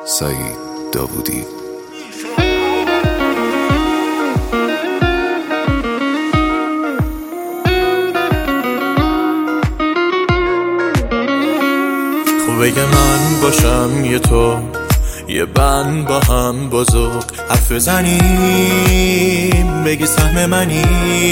سعید داوودی. خوبه که من باشم یه تو، یه بند با هم بزرگ حرف بزنیم، بگی سهم منی.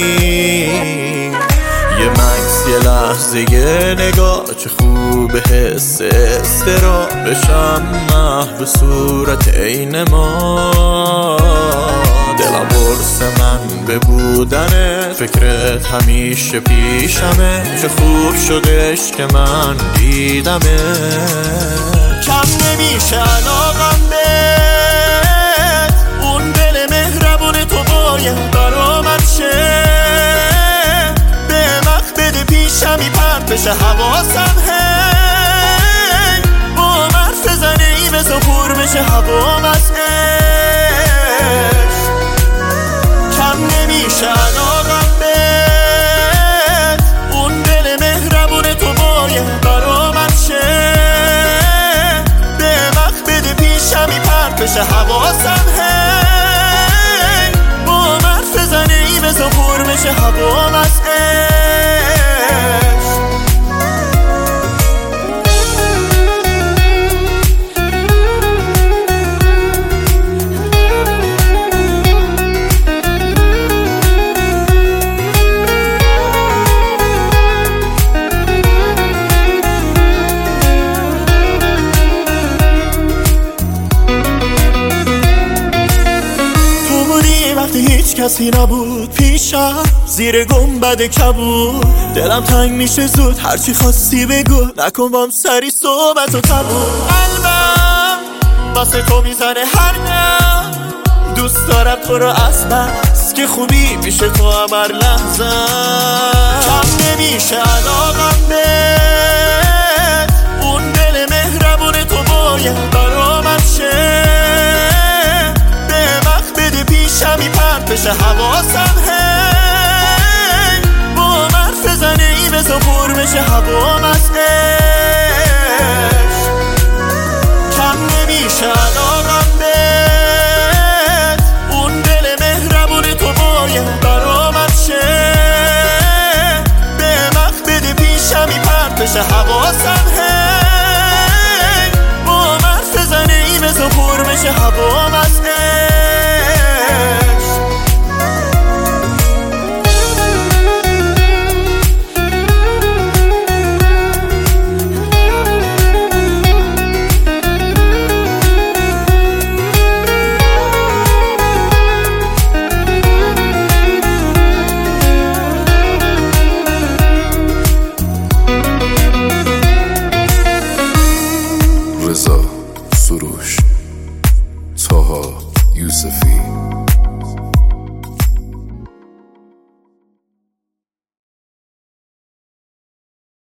یه مکس، یه لحظه، یه نگاه، چه خوبه حس استرا بشم محو صورت عین ما. دلم برس من به بودنت، فکرت همیشه پیشمه، چه خوب شدش که من دیدمه. کم نمیشه علاقم بهت، اون دل مهربون تو باید برا من شه. به وقت بده پیشمی پرد بشه حواسم، هی با مرف زنی بزا پر بشه هوام از عشق. کم نمیشه علاقم بهت، اون دل مهربون تو باید برا من شه. به وقت بده پیشمی پرد بشه حواسم، هی با مرف زنی بزا پر بشه هوام از عشق. هیچ کسی نبود پیشم، زیر گنبد کبود. دلم تنگ میشه زود، هرچی خواستی بگو، نکن بام سری صحبت و تموم. قلبم واسه تو میزنه هر دم، دوست دارم تو رو از بس که خوبی میشه تو هر لحظه. کم نمیشه علاقم بهت، اون دل مهربون تو باید برا من شه. پیشمی پرد بشه حواسم، هی با مرف زنی بزا پر بشه هوام از عشق. کم نمیشه علاقم بهت، اون دل مهربون تو باید برا من شه. به وقت بده پیشمی پرد بشه حواسم، هی با مرف زنی بزا پر بشه هوام از عشق. رضا سروش، طاها یوسفی.